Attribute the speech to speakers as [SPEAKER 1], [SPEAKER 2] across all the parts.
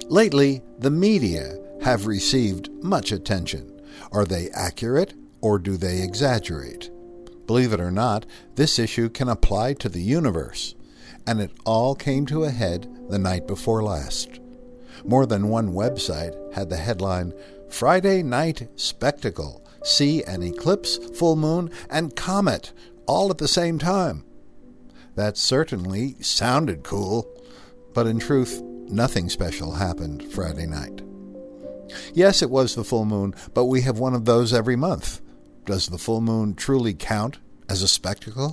[SPEAKER 1] Lately, the media have received much attention. Are they accurate or do they exaggerate? Believe it or not, this issue can apply to the universe, and it all came to a head the night before last. More than one website had the headline, "Friday Night Spectacle. See an eclipse, full moon, and comet all at the same time." That certainly sounded cool, but in truth, nothing special happened Friday night. Yes, it was the full moon, but we have one of those every month. Does the full moon truly count as a spectacle?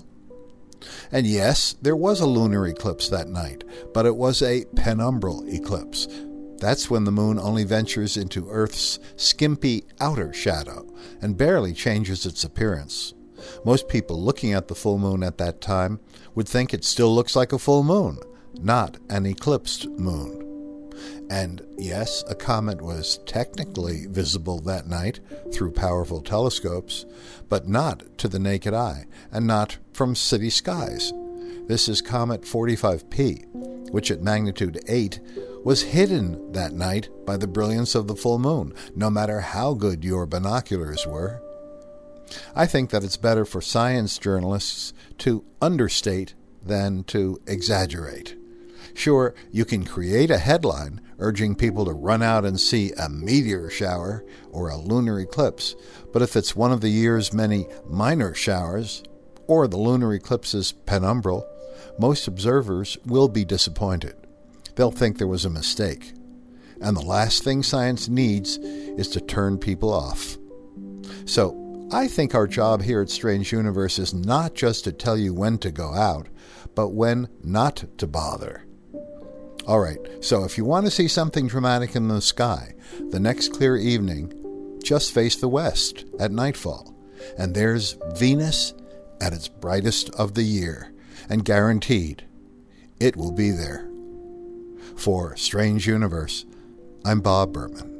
[SPEAKER 1] And yes, there was a lunar eclipse that night, but it was a penumbral eclipse. That's when the moon only ventures into Earth's skimpy outer shadow and barely changes its appearance. Most people looking at the full moon at that time would think it still looks like a full moon, not an eclipsed moon. And yes, a comet was technically visible that night through powerful telescopes, but not to the naked eye, and not from city skies. This is Comet 45P, which at magnitude 8 was hidden that night by the brilliance of the full moon, no matter how good your binoculars were. I think that it's better for science journalists to understate than to exaggerate. Sure, you can create a headline urging people to run out and see a meteor shower or a lunar eclipse, but if it's one of the year's many minor showers, or the lunar eclipse is penumbral, most observers will be disappointed. They'll think there was a mistake. And the last thing science needs is to turn people off. So, I think our job here at Strange Universe is not just to tell you when to go out, but when not to bother. All right, so if you want to see something dramatic in the sky, the next clear evening, just face the west at nightfall, and there's Venus at its brightest of the year, and guaranteed, it will be there. For Strange Universe, I'm Bob Berman.